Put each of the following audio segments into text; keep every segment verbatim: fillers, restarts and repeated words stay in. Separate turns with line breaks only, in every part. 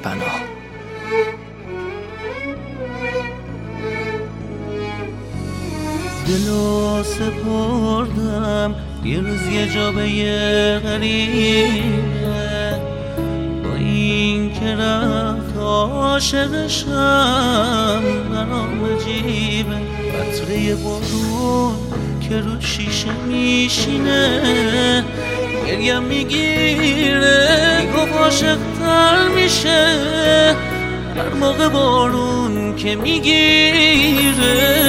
پناه.
دلو سپردم یه روز یه جا به یه غریبه، با این که رفت عاشقشم برام عجیبه. قطره بارون که رو شیشه میشینه گریم میگیره، میگفت عاشق‌تر میشه هر موقع بارون که میگیره.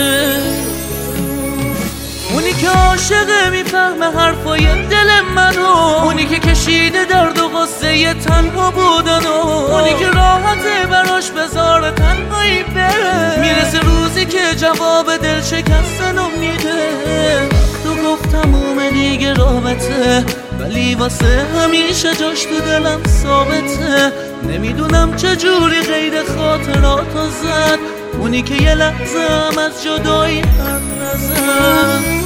اونی که عاشقه میفهمه حرفای دل منو، اونی که کشیده درد و غصه تنها بودنو، اونی که راحته براش بذاره تنهایی بره، میرسه روزی که جواب دل شکستنو میده. تو گفت تموم دیگه رابطه، ولی واسه همیشه جاش تو دلم ثابته. نمیدونم چجوری غیر خاطراتو زد، اونی که یه لحظه هم از جدایی حرف نزد.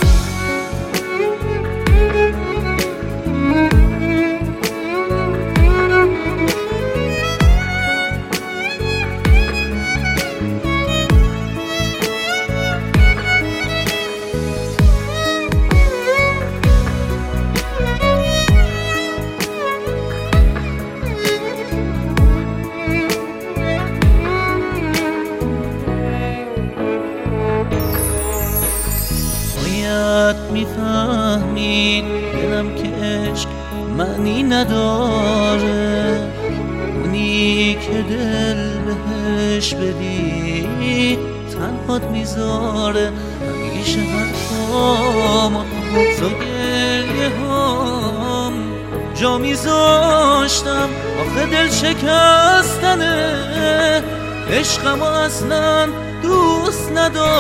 میفهمید دلم که عشق معنی نداره، اونی که دل بهش بدی تنهات میذاره. همیشه حرفام و گریه هم جا میذاشتم، آخه دل شکستنه عشقم اصلا دوست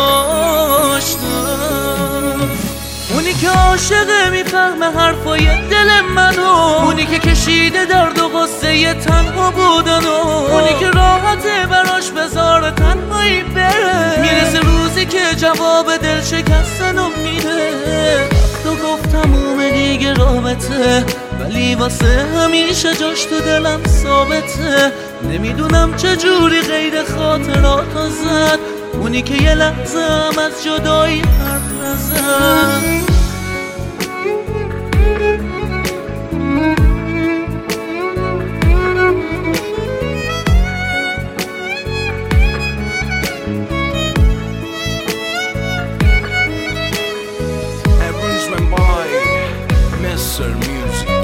نداشتم. اونی که عاشقه میفهمه حرفای دل منو، اونی که کشیده درد و غصه تنها بودنو، اونی که راحته براش بذاره تنهایی بره، میرسه روزی که جواب دل شکستنو میده. تو گفت تموم دیگه رابطه، ولی واسه همیشه جاش تو دلم ثابته. نمیدونم چجوری غیر خاطراتو زد، اونی که یه لحظه هم از جدایی حرف نزد.
Everyone's went by Mister Music.